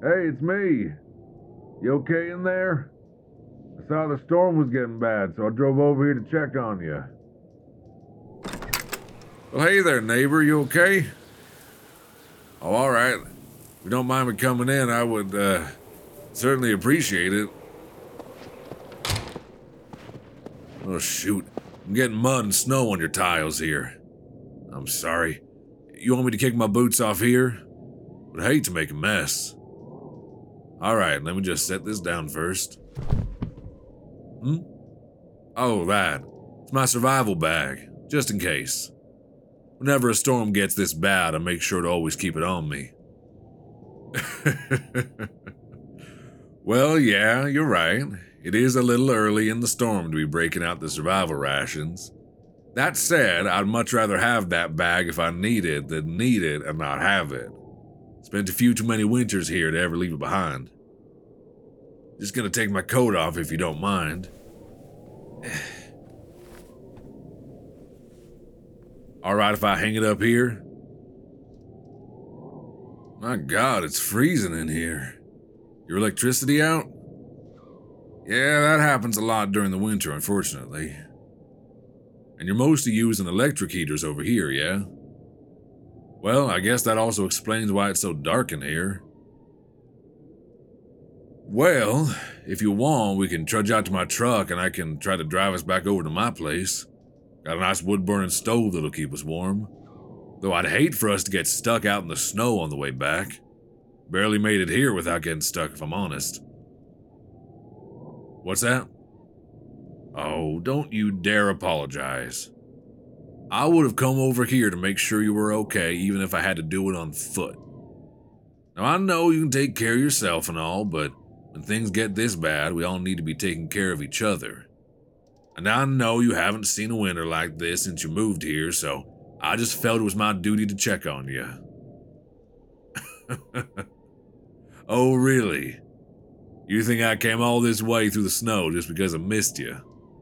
Hey, it's me. You okay in there? I saw the storm was getting bad, so I drove over here to check on you. Well, hey there, neighbor. You okay? Oh, all right. If you don't mind me coming in, I would certainly appreciate it. Oh, shoot. I'm getting mud and snow on your tiles here. I'm sorry. You want me to kick my boots off here? Would hate to make a mess. All right, let me just set this down first. Oh, that. It's my survival bag, just in case. Whenever a storm gets this bad, I make sure to always keep it on me. Well, yeah, you're right. It is a little early in the storm to be breaking out the survival rations. That said, I'd much rather have that bag if I need it than need it and not have it. Spent a few too many winters here to ever leave it behind. Just gonna take my coat off if you don't mind. Alright if I hang it up here? My god, it's freezing in here. Your electricity out? Yeah, that happens a lot during the winter, unfortunately. And you're mostly using electric heaters over here, yeah? Well, I guess that also explains why it's so dark in here. Well, if you want, we can trudge out to my truck and I can try to drive us back over to my place. Got a nice wood-burning stove that'll keep us warm. Though I'd hate for us to get stuck out in the snow on the way back. Barely made it here without getting stuck, if I'm honest. What's that? Oh, don't you dare apologize. I would have come over here to make sure you were okay, even if I had to do it on foot. Now, I know you can take care of yourself and all, but when things get this bad, we all need to be taking care of each other. And I know you haven't seen a winter like this since you moved here, so I just felt it was my duty to check on you. Oh, really? You think I came all this way through the snow just because I missed you?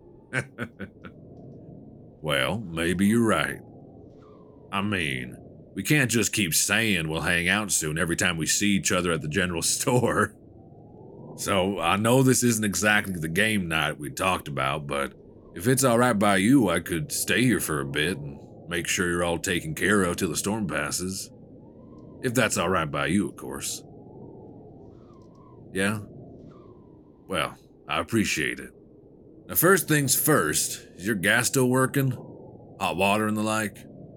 Well, maybe you're right. I mean, we can't just keep saying we'll hang out soon every time we see each other at the general store. So, I know this isn't exactly the game night we talked about, but if it's alright by you, I could stay here for a bit and make sure you're all taken care of till the storm passes. If that's alright by you, of course. Yeah? Well, I appreciate it. Now, first things first, is your gas still working? Hot water and the like?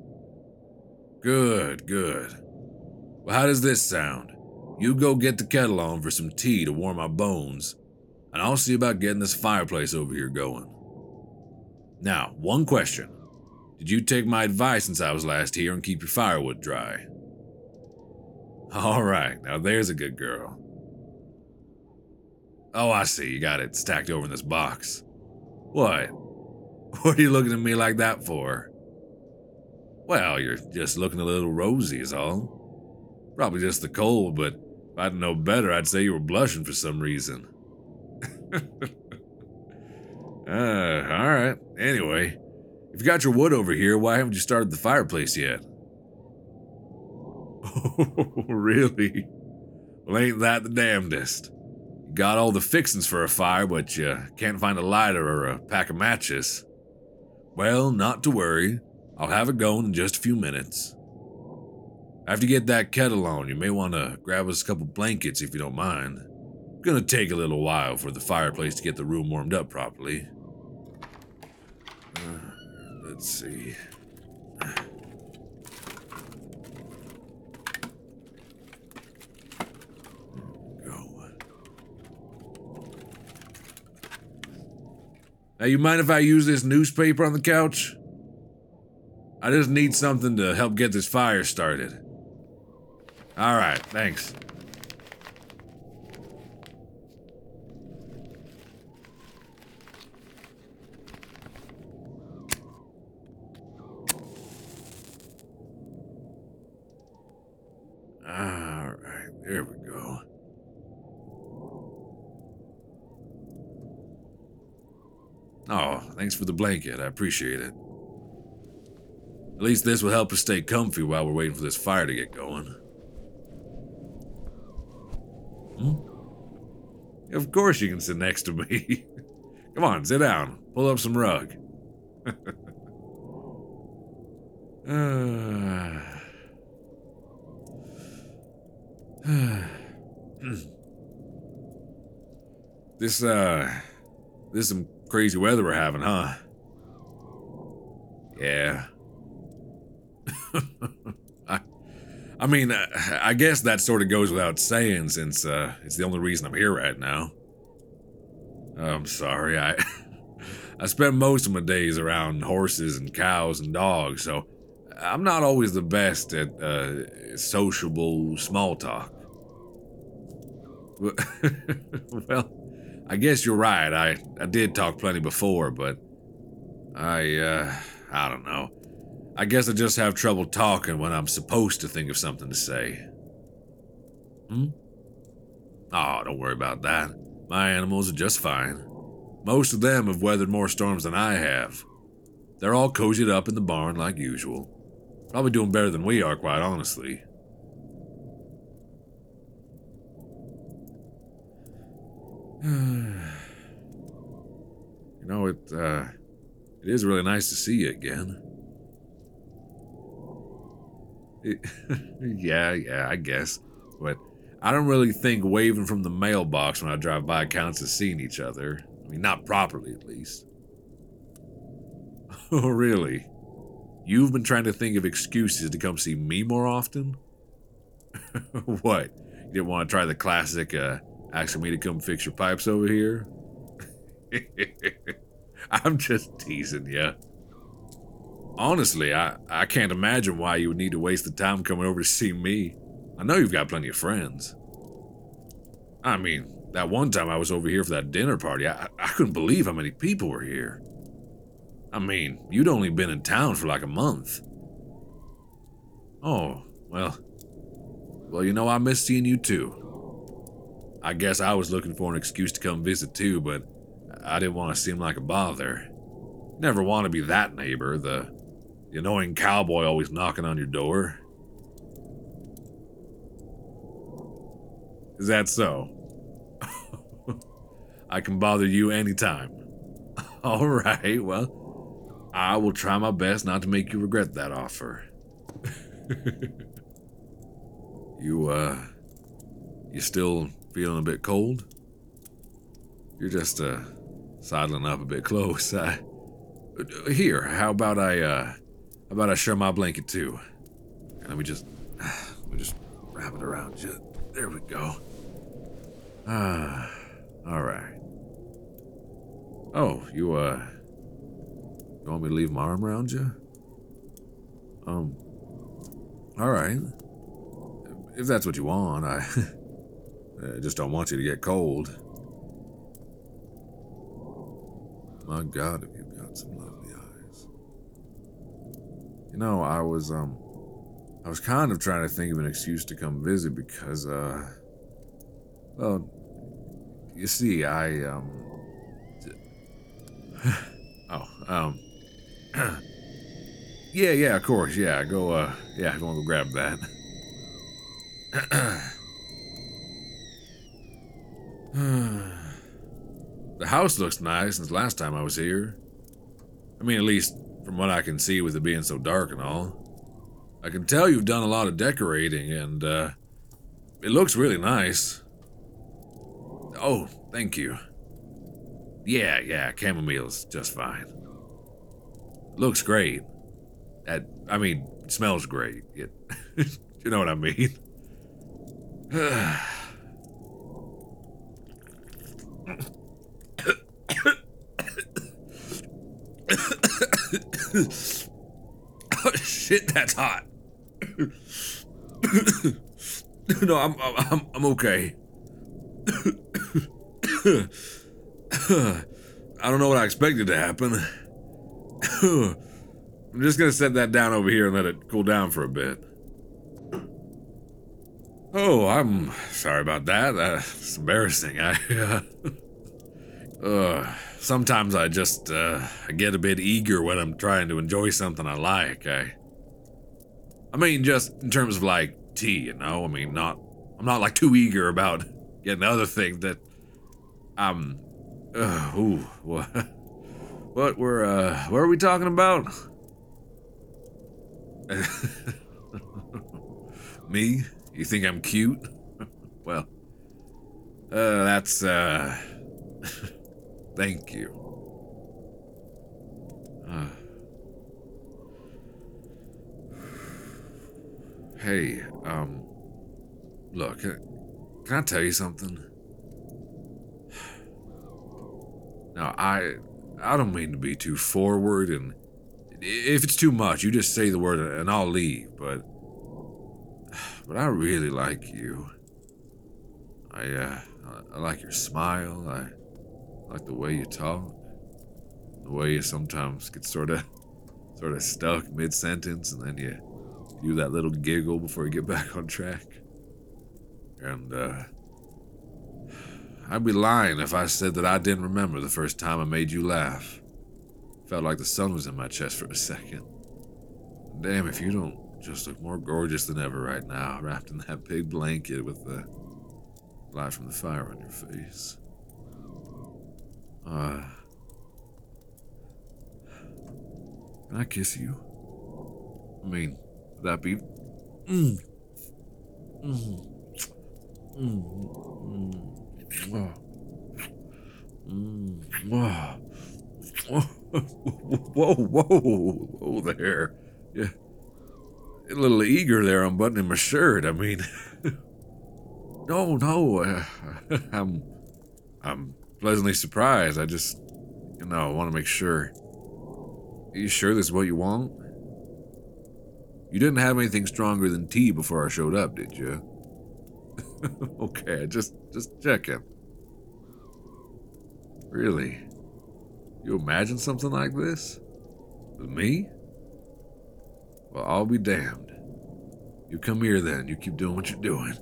Good, good. Well, how does this sound? You go get the kettle on for some tea to warm my bones, and I'll see about getting this fireplace over here going. Now, one question. Did you take my advice since I was last here and keep your firewood dry? Alright, now there's a good girl. Oh, I see, you got it stacked over in this box. What? What are you looking at me like that for? Well, you're just looking a little rosy is all. Probably just the cold, but if I didn't know better, I'd say you were blushing for some reason. Alright. Anyway, if you got your wood over here, why haven't you started the fireplace yet? Oh, really? Well, ain't that the damnedest? You got all the fixings for a fire, but you can't find a lighter or a pack of matches. Well, not to worry. I'll have it going in just a few minutes. After you get that kettle on, you may want to grab us a couple blankets if you don't mind. It's gonna take a little while for the fireplace to get the room warmed up properly. Let's see. Go. Now, you mind if I use this newspaper on the couch? I just need something to help get this fire started. Alright, thanks. Alright, there we go. Oh, thanks for the blanket, I appreciate it. At least this will help us stay comfy while we're waiting for this fire to get going. Of course you can sit next to me. Come on, sit down. Pull up some rug. This is some crazy weather we're having, huh? Yeah. I mean, I guess that sort of goes without saying since it's the only reason I'm here right now. I'm sorry, I spend most of my days around horses and cows and dogs, so I'm not always the best at sociable small talk. Well, I guess you're right. I did talk plenty before, but I don't know. I guess I just have trouble talking when I'm supposed to think of something to say. Oh, don't worry about that. My animals are just fine. Most of them have weathered more storms than I have. They're all cozied up in the barn like usual. Probably doing better than we are, quite honestly. You know, it is really nice to see you again. Yeah, I guess. But I don't really think waving from the mailbox when I drive by counts as seeing each other. I mean, not properly, at least. Oh, really? You've been trying to think of excuses to come see me more often? What? You didn't want to try the classic, asking me to come fix your pipes over here? I'm just teasing you. Honestly, I can't imagine why you would need to waste the time coming over to see me. I know you've got plenty of friends. I mean, that one time I was over here for that dinner party, I couldn't believe how many people were here. I mean, you'd only been in town for like a month. Oh, well, you know, I miss seeing you too. I guess I was looking for an excuse to come visit too, but I didn't want to seem like a bother. Never want to be that neighbor, the annoying cowboy always knocking on your door. Is that so? I can bother you anytime. All right, well, I will try my best not to make you regret that offer. You still feeling a bit cold? You're just, sidling up a bit close. Here, how about I share my blanket too? Let me just wrap it around you. There we go. All right. Oh, you want me to leave my arm around you? All right. If that's what you want, I just don't want you to get cold. My God, have you got some lovely eyes. You know, I was kind of trying to think of an excuse to come visit because, well, you see, yeah, of course, yeah, go, if you want to go grab that. The house looks nice since last time I was here. I mean, at least from what I can see with it being so dark and all. I can tell you've done a lot of decorating and, it looks really nice. Oh, thank you. Yeah, chamomile's just fine. Looks great. It smells great. You know what I mean? Oh shit, that's hot. No, I'm okay. I don't know what I expected to happen. I'm just gonna set that down over here and let it cool down for a bit. Oh, I'm sorry about that. It's embarrassing. Sometimes I just, I get a bit eager when I'm trying to enjoy something I like. I mean, just in terms of like tea, you know? I mean, I'm not like too eager about getting other things that, What? What what are we talking about? Me? You think I'm cute? Well, that's, thank you. Hey, look, can I tell you something? Now, I don't mean to be too forward, and if it's too much, you just say the word and I'll leave, but I really like you. I like your smile, I like the way you talk, the way you sometimes get sort of stuck mid-sentence, and then you do that little giggle before you get back on track. And, I'd be lying if I said that I didn't remember the first time I made you laugh. Felt like the sun was in my chest for a second. Damn, if you don't just look more gorgeous than ever right now, wrapped in that big blanket with the light from the fire on your face. Can I kiss you? I mean, would that be... Whoa there. Yeah. A little eager there unbuttoning my shirt. I mean... No. I'm pleasantly surprised. I just... I want to make sure. Are you sure this is what you want? You didn't have anything stronger than tea before I showed up, did you? Okay, just checking. Really? You imagine something like this? With me? Well, I'll be damned. You come here then. You keep doing what you're doing.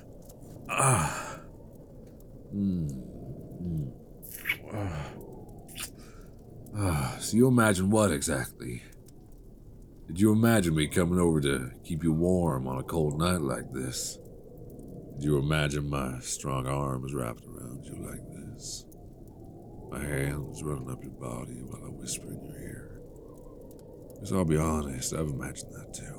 So you imagine what exactly? Did you imagine me coming over to keep you warm on a cold night like this? Did you imagine my strong arms wrapped around you like this? My hands running up your body while I whisper in your ear? Because I'll be honest, I've imagined that too.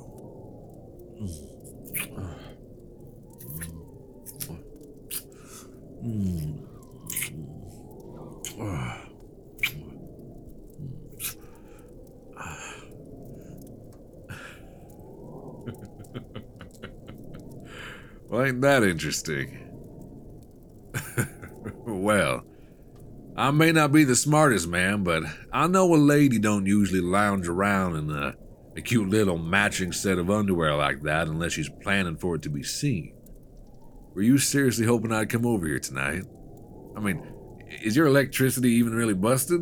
Well, ain't that interesting? Well, I may not be the smartest man, but I know a lady don't usually lounge around in a cute little matching set of underwear like that unless she's planning for it to be seen. Were you seriously hoping I'd come over here tonight? I mean, is your electricity even really busted?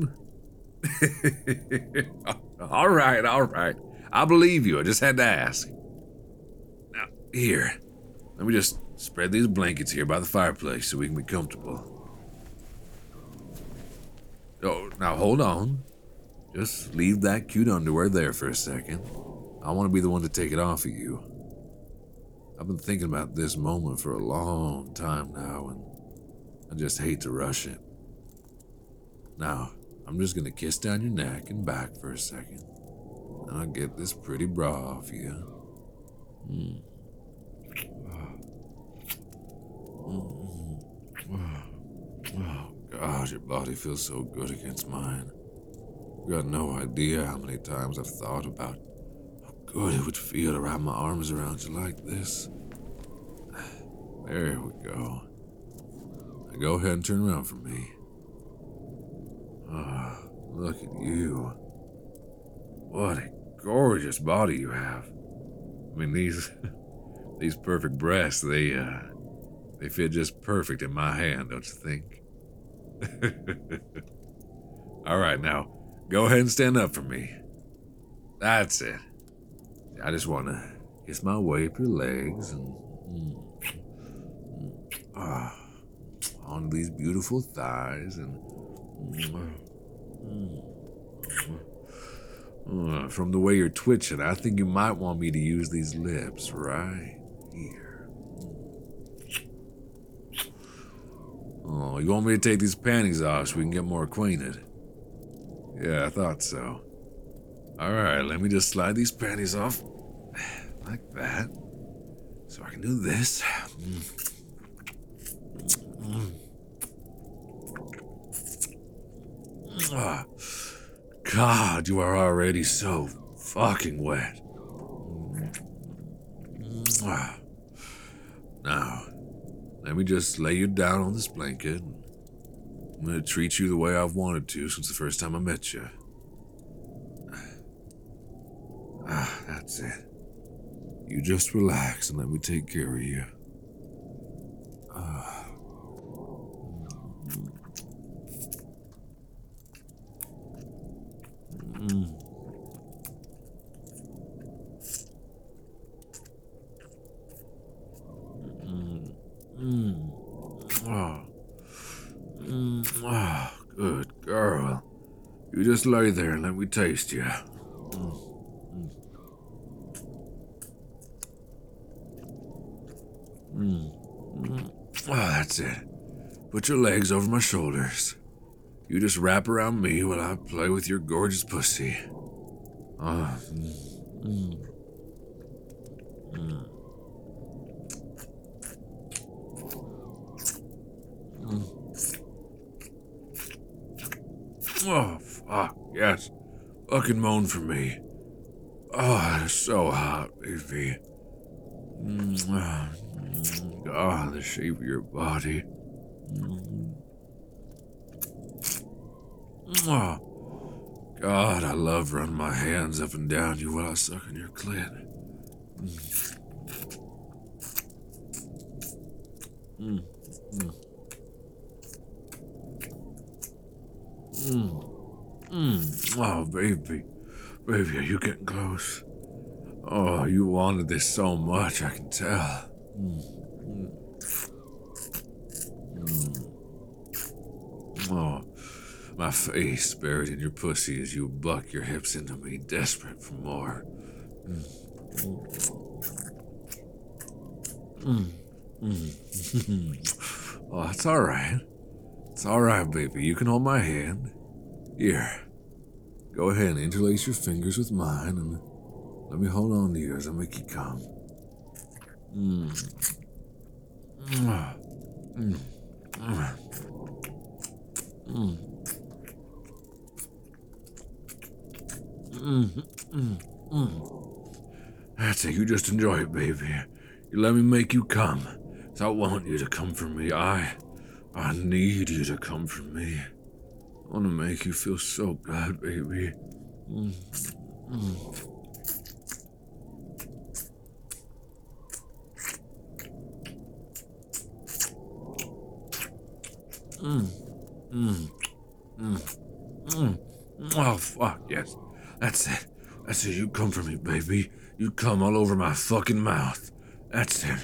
All right. I believe you. I just had to ask. Now, here. Let me just spread these blankets here by the fireplace so we can be comfortable. Oh, now hold on. Just leave that cute underwear there for a second. I want to be the one to take it off of you. I've been thinking about this moment for a long time now, and I just hate to rush it. Now, I'm just gonna kiss down your neck and back for a second, and I'll get this pretty bra off you. Oh, God, your body feels so good against mine. You got no idea how many times I've thought about how good it would feel to wrap my arms around you like this. There we go. Now go ahead and turn around for me. Look at you. What a gorgeous body you have. I mean, these perfect breasts, they fit just perfect in my hand, don't you think? All right, now, go ahead and stand up for me. That's it. I just want to kiss my way up your legs and on these beautiful thighs and from the way you're twitching, I think you might want me to use these lips right here. Oh, you want me to take these panties off so we can get more acquainted? Yeah, I thought so. Alright, let me just slide these panties off. Like that. So I can do this. Ah, God, you are already so fucking wet. Now, let me just lay you down on this blanket. I'm gonna treat you the way I've wanted to since the first time I met you. That's it. You just relax and let me take care of you. Good girl. You just lay there and let me taste you. That's it. Put your legs over my shoulders. You just wrap around me while I play with your gorgeous pussy. Oh, fuck, yes. Fucking moan for me. Oh, it's so hot, baby. God, the shape of your body. Oh, God, I love running my hands up and down you while I suck on your clit. Oh, baby. Baby, are you getting close? Oh, you wanted this so much, I can tell. Oh, my face buried in your pussy as you buck your hips into me, desperate for more. Oh, it's all right. It's all right, baby. You can hold my hand. Here. Go ahead and interlace your fingers with mine and let me hold on to you as I make you come. That's it. You just enjoy it, baby. You let me make you come. So I want you to come for me. I need you to come for me. I want to make you feel so good, baby. Oh, fuck, yes. That's it. That's it. You come for me, baby. You come all over my fucking mouth. That's it.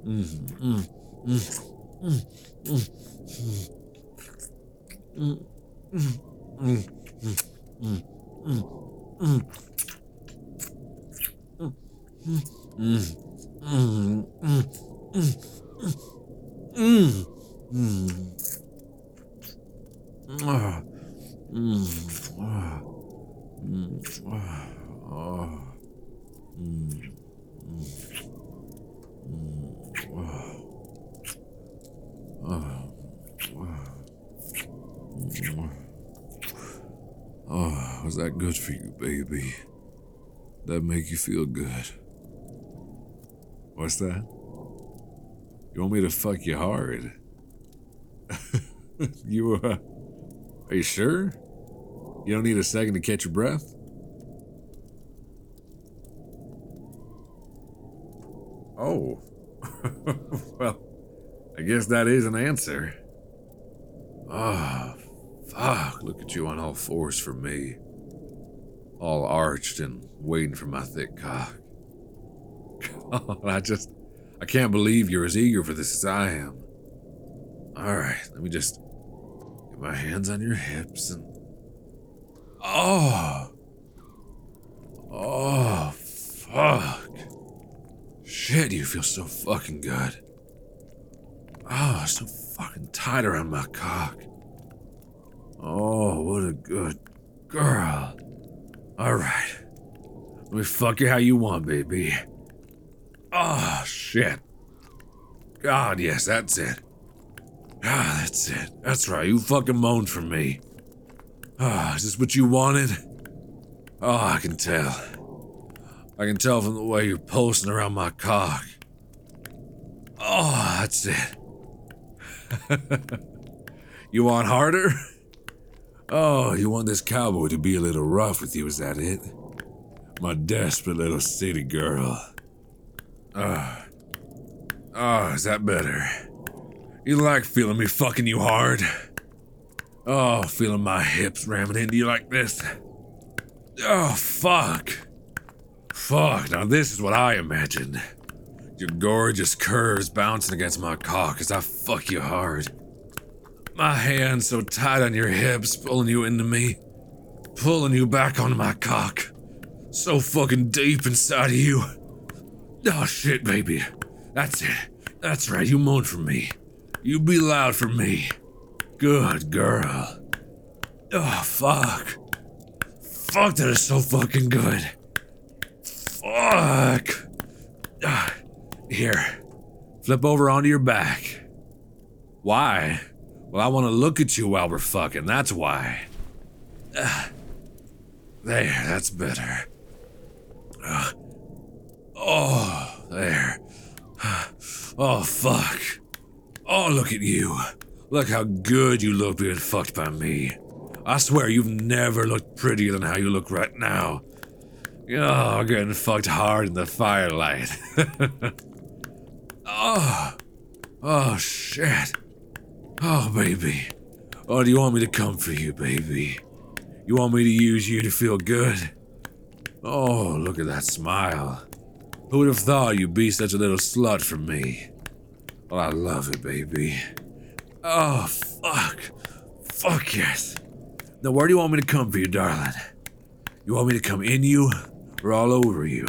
Oh, was that good for you, baby? That make you feel good? What's that? You want me to fuck you hard? Are you sure? You don't need a second to catch your breath? Oh. Well, I guess that is an answer. Oh, fuck, look at you on all fours for me. All arched and waiting for my thick cock. God, I can't believe you're as eager for this as I am. Alright, let me just get my hands on your hips and... Oh, fuck. Shit, you feel so fucking good. Oh, so fucking tight around my cock. Oh, what a good girl. Alright. Let me fuck you how you want, baby. Oh, shit. God, yes, that's it. Ah, that's it. That's right, you fucking moaned for me. Ah, is this what you wanted? Oh, I can tell. I can tell from the way you're pulsing around my cock. Oh, that's it. You want harder? Oh, you want this cowboy to be a little rough with you, is that it? My desperate little city girl. Is that better? You like feeling me fucking you hard? Oh, feeling my hips ramming into you like this? Oh, fuck. Fuck, now this is what I imagined. Your gorgeous curves bouncing against my cock as I fuck you hard. My hands so tight on your hips, pulling you into me. Pulling you back onto my cock. So fucking deep inside of you. Oh shit, baby. That's it. That's right, you moan for me. You be loud for me. Good girl. Oh, fuck. Fuck, that is so fucking good. Fuck. Here. Flip over onto your back. Why? Well, I want to look at you while we're fucking, that's why. There, that's better. Oh, there. Oh, fuck. Oh, look at you. Look how good you look being fucked by me. I swear you've never looked prettier than how you look right now. Oh, getting fucked hard in the firelight. Oh, shit. Oh, baby. Oh, do you want me to come for you, baby? You want me to use you to feel good? Oh, look at that smile. Who would have thought you'd be such a little slut for me? Well, I love it, baby. Oh, fuck. Fuck yes. Now, where do you want me to come for you, darling? You want me to come in you or all over you?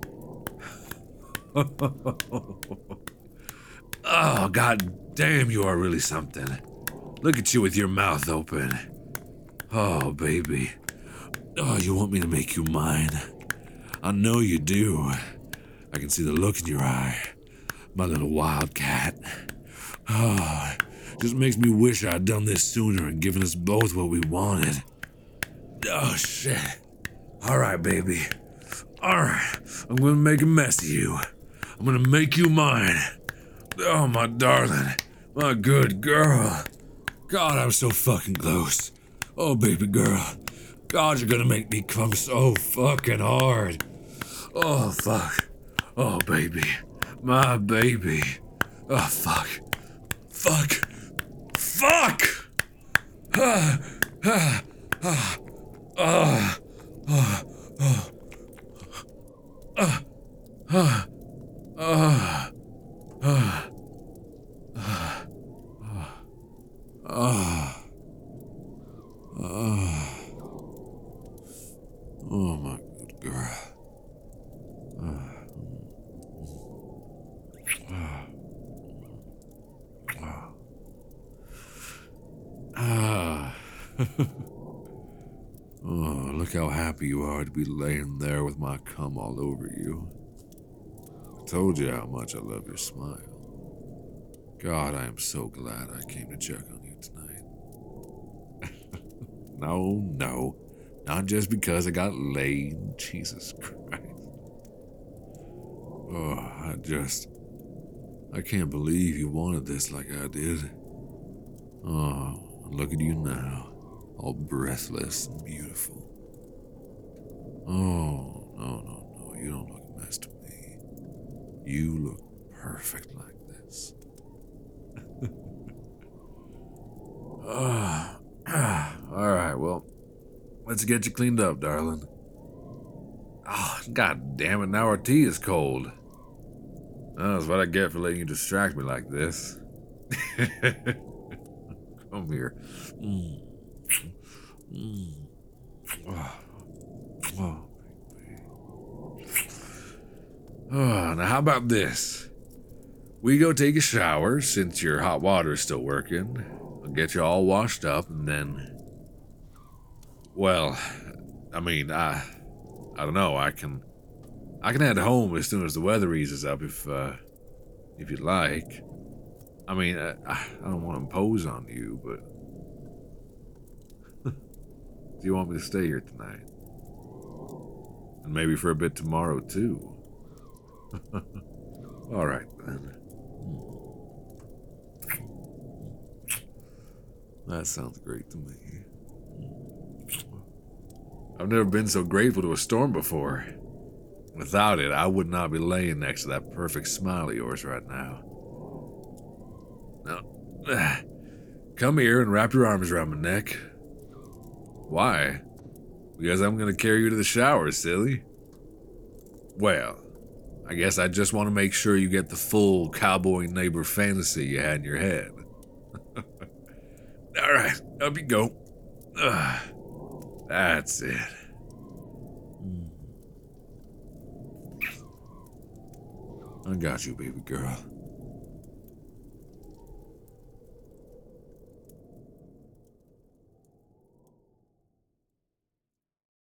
Oh, god damn, you are really something. Look at you with your mouth open. Oh, baby. Oh, you want me to make you mine? I know you do. I can see the look in your eye. My little wildcat. Oh, just makes me wish I'd done this sooner and given us both what we wanted. Oh, shit. Alright, baby. Alright, I'm gonna make a mess of you. I'm gonna make you mine. Oh, my darling. My good girl. God, I'm so fucking close. Oh, baby girl. God, you're gonna make me come so fucking hard. Oh, fuck. Oh, baby. My baby. Oh, fuck. Fuck. Fuck! Ah, ah, ah, ah, ah, ah, ah, ah, ah, ah, ah, ah. Oh, my good girl. Oh, look how happy you are to be laying there with my cum all over you. I told you how much I love your smile. God, I am so glad I came to check on you tonight. No, not just because I got laid. Jesus Christ. Oh, I can't believe you wanted this like I did. Oh, look at you now, all breathless and beautiful. Oh, no, you don't look a mess to me. You look perfect like this. Alright, well, let's get you cleaned up, darling. Oh, god damn it, now our tea is cold. That's what I get for letting you distract me like this. Come here. Oh, now how about this? we go take a shower since your hot water is still working. I'll get you all washed up and then... Well, I mean, I don't know. I can head home as soon as the weather eases up if you'd like. I mean, I don't want to impose on you, but... Do you want me to stay here tonight? And maybe for a bit tomorrow, too. All right, then. That sounds great to me. I've never been so grateful to a storm before. Without it, I would not be laying next to that perfect smile of yours right now. Now, come here and wrap your arms around my neck. Why? Because I'm gonna carry you to the shower, silly. Well, I guess I just want to make sure you get the full cowboy neighbor fantasy you had in your head. Alright, up you go. That's it. I got you, baby girl.